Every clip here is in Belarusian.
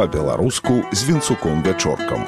Па-беларуску з Вінцуком Вячоркам.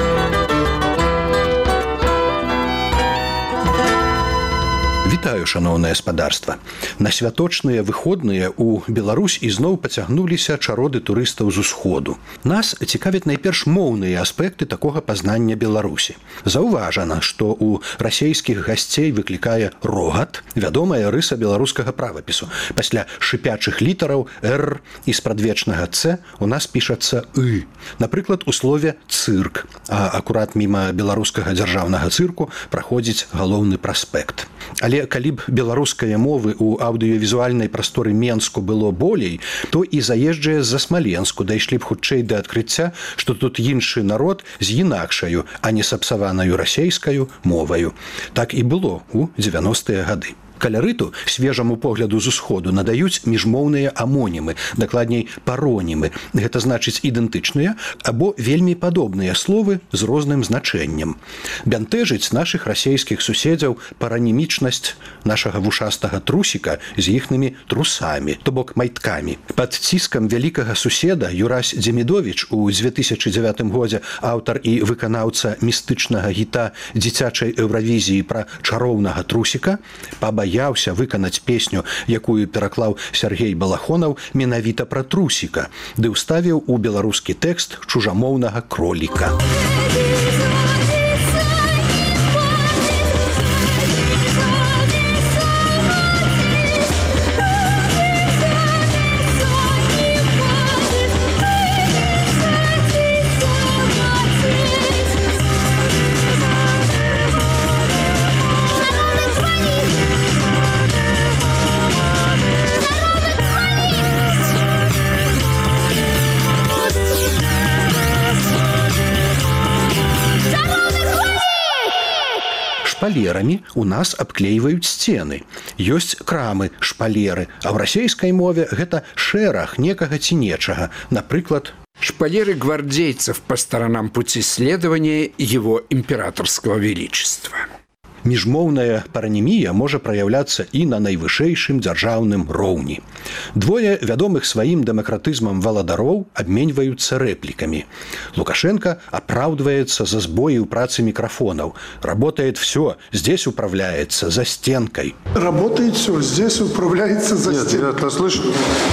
Вітаю, шаноўнае спадарства. На святочныя выходныя ў Беларусь ізноў пацягнуліся чароды турыстаў з усходу. Нас цікавяць найперш моўныя аспекты такога пазнання Беларусі. Заўважана, што ў расейскіх гасцей выклікае рогат вядомая рыса беларускага правапісу. Пасля шыпячых літараў «р» і спрадвечнага «ц» у нас пішацца «ы». Напрыклад, у слове «цырк», а акурат міма беларускага дзяржаўнага цырку праходзіць галоўны праспект. Але калі б беларускай мовы ў аўдыёвізуальнай прасторы Менску было болей, то і заезджыя з-за Смаленску дайшлі б хутчэй да адкрыцця, што тут іншы народ з інакшаю, а не сапсаванаю расейскаю моваю. Так і было ў 90-е гады. Каларыту свежаму погляду з усходу надаюць міжмоўныя амонімы, дакладней паронімы. Гэта значыць ідэнтычныя або вельмі падобныя словы з розным значэннем. Бянтэжыць нашых расейскіх суседзяў паранімічнасць нашага вушастага трусіка з іхнымі трусамі, то бок майткамі. Пад ціскам вялікага суседа Юрась Дземідовіч у 2009 годзе аўтар і выканаўца містычнага гіта дзіцячай Еўравізіі пра чароўнага трусіка пабаяўся выканаць песню, якую пераклаў Сяргей Балахонаў менавіта пра трусіка, ды ўставіў у беларускі тэкст чужамоўнага кроліка. Шпалерамі у нас абклейваюць сцены. Ёсць крамы, шпалеры, а ў расейскай мове гэта шэраг некага ці нечага. Напрыклад, шпалеры гвардейцев по сторонам пути следования его императорского величества. Міжмоўная паранімія можа праяўляцца і на найвышэйшым дзяржаўным роўні. Двое вядомых сваім дэмакратызмам валадароў абменьваюцца рэплікамі. Лукашенко апраўдваецца за сбоі ў працы мікрафонаў. Работает все, здесь управляется за стенкой. Работает все, здесь управляется за стенкой. Нет, я слышу.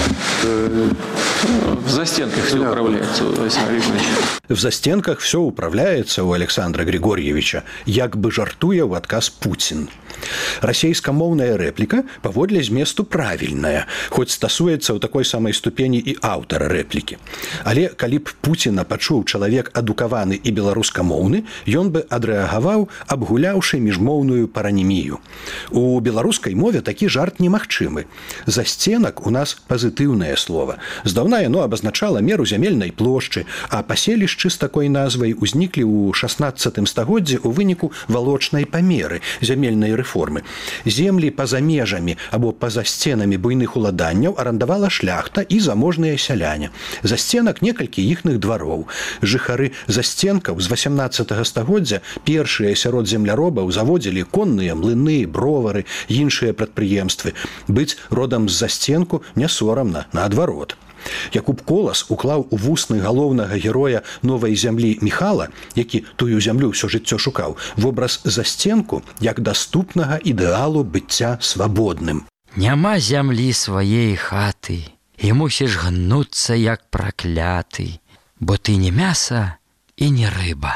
В застенках все управляется, Александр Григорьевич. В застенках все управляется у Александра Григорьевича, як бы жартуе ў адказ Путин. Расейскамоўная рэпліка паводле зместу правільная, хоць стасуецца ў такой самай ступені і аўтара рэплікі. Але калі б Пуціна пачуў чалавек адукаваны і беларускамоўны, ён бы адрэагаваў, абгуляўшы міжмоўную паранімію. У беларускай мове такі жарт немагчымы. Засценак у нас пазітыўнае слова. Здаўна яно абазначала меру зямельнай плошчы, а паселішчы з такой назвай узніклі ў 16 стагоддзі ў выніку валочнай памеры зямельнай рэформы. Землі па-за межамі або па-за сценамі буйных уладанняў арандавала шляхта і заможныя сяляне. Засценак некалькі іхных двароў. Жыхары засценкаў з 18 стагоддзя першыя сярод земляробаў заводзілі конныя млыны, бровары, іншыя прадпрыемствы. Быць родам з засценку не сорамна, наадварот. Якуб Колас уклаў у вусны галоўнага героя новай зямлі Міхала, які тую зямлю ўсё жыццё шукаў, вобраз засценку як даступнага ідэалу быцця свабодным. Няма зямлі сваей хаты, і мусіш гнуцца як пракляты, бо ты не мяса і не рыба.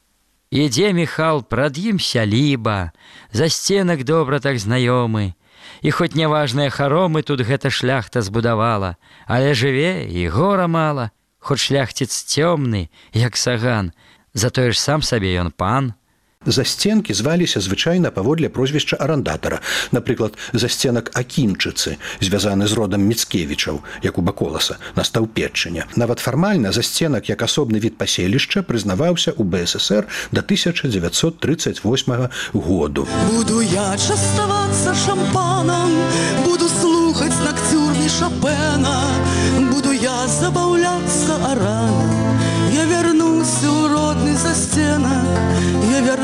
Ідзе Міхал, прад ім сяліба, засценак добра так знаёмы, і хоць няважныя харомы тут гэта шляхта збудавала, але жыве і гора мала, хоць шляхціц цёмны, як саган, затое ж сам сабе ён пан. Засценкі зваліся звычайна паводле прозвішча арандатара. Напрыклад, засценак Акінчыцы, звязаны з родам Міцкевічаў, Якуба Коласа, настаў Петчыне. Нават фармальна засценак як асобны від паселішча прызнаваўся ў БССР да 1938 году. Буду я частавацца шампанам, буду слухаць ноктюрны Шопена, буду я забаўляцца араном, я вернусь у родны застенак, я вернусь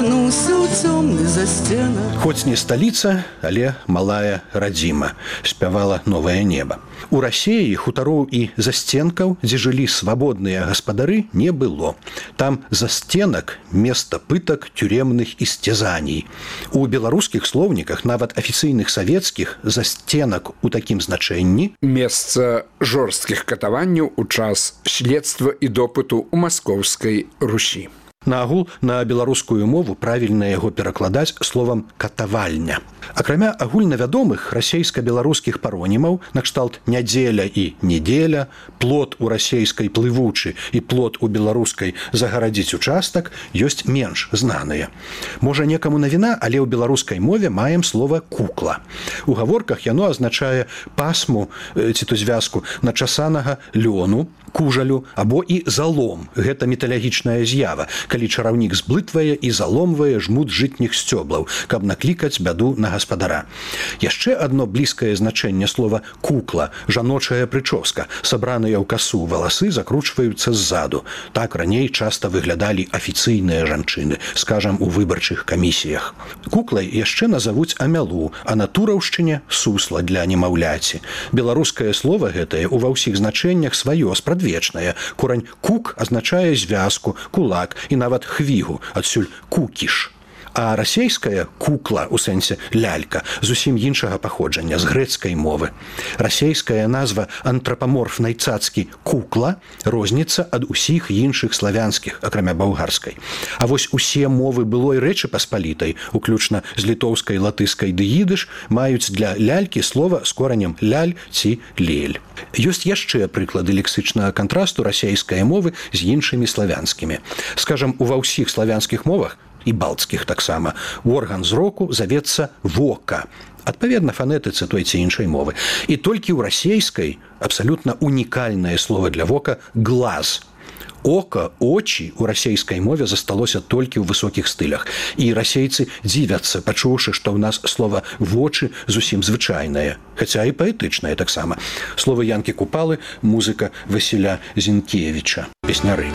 вернусь у цёмны застенак. Хоць не сталіца, але малая радзіма, спявала новае неба. У Расеі хутароў і застенкаў, дзе жылі свабодныя гаспадары, не было. Там застенак – место пытак, тюремных істязаній. У беларускіх слоўніках, нават афіцыйных савецкіх, застенак у такім значэнні Месца жорсткіх катаванняў у час следства і допыту ў маскоўскай Русі. Наагул на беларускую мову правільна яго перакладаць словам «катавальня». Акрамя агульнавядомых расейска-беларускіх паронімаў, накшталт «нядзеля» і «недзеля», «плот» у расейскай «плывучы» і «плот» у беларускай «загарадзіць участак», ёсць менш знаныя. Можа, некаму навіна, але ў беларускай мове маем слова «кукла». У гаворках яно азначае пасму ці то звязку начасанага лёну, кужалю або і залом. Гэта металагічная з'ява, калі чараўнік зблытвае і заломвае жмут жытніх сцёблаў, каб наклікаць бяду на гаспадара. Яшчэ адно блізкае значэнне слова «кукла» – жаночая прычоска. Сабраныя ў касу валасы закручваюцца ззаду. Так раней часта выглядалі афіцыйныя жанчыны, скажам, у выбарчых камісіях. Куклай яшчэ назавуць амялу, а на тураўшчыне – сусла для немаўляці. Беларускае слова гэтае ў ва ўсіх значэннях сваё, спрадвечнае. Корань «кук» азначае звязку, кулак і нават хвігу, адсюль «кукіш». А расейская «кукла» у сэнсе «лялька» зусім іншага паходжання, з грэцкай мовы. Расейская назва антрапаморфнай цацкі «кукла» розніцца ад усіх іншых славянскіх, акрамя балгарскай. А вось усе мовы былой Рэчы Паспалітай, уключна з літоўскай, латышскай ды ідыш, маюць для лялькі слова з коранем «ляль» ці «лель». Ёсць яшчэ прыклады лексычнага кантрасту расейскай мовы з іншымі славянскімі. Скажам, ува ўсіх славянскіх мовах і балтскіх таксама орган зроку завецца вока, адпаведна фанетыцы той ці іншай мовы. І толькі ў расейскай абсалютна унікальнае слово для вока глаз. Ока, очі у расейскай мове засталося толькі ў высокіх стылях. І расейцы дзівяцца, пачуўшы, што ў нас слова «вочы» зусім звычайнае, хаця і паэтычнае таксама. Словы Янкі Купалы, музыка Васіля Зінкевіча, песняры.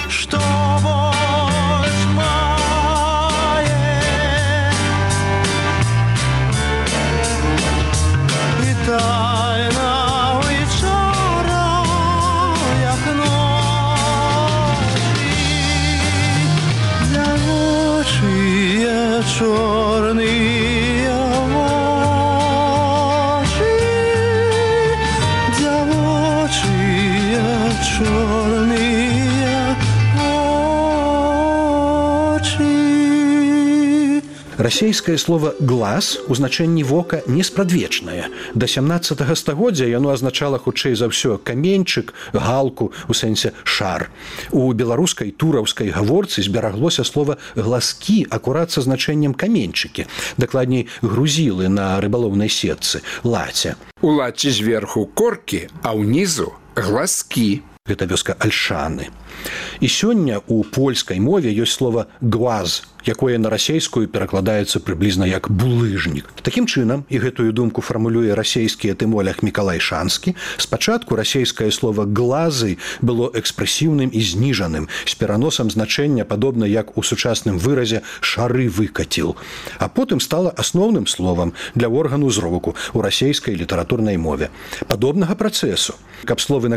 Чорныя вочы, дзявочыя чорныя вочы. Расейскае слово «глаз» у значэнні вока не спрадвечнае. Да 17 стагоддзя яно азначала хутчэй за ўсё каменьчык, галку, у сэнсе шар. У беларускай тураўскай гаворцы збераглося слова «глазкі» акурат са значэннем каменьчыкі, дакладней грузілы на рыбалоўнай сетцы, лаця. У лаці зверху коркі, а ўнізу глазкі. Гэта вёска Альшаны. І сёння у польскай мове ёсць слова «гваз», якое на расейскую перакладаецца прыблізна як «булыжнік». Такім чынам, і гэтую думку фармулюе расейскі этымолог Мікалай Шанскі, спачатку расейскае слова «глазы» было экспрэсіўным і зніжаным, з пераносам значэння падобна як у сучасным выразе «шары выкаціл», а потым стала асноўным словам для органу зроку у расейскай літаратурнай мове. Падобнага працэсу, каб словы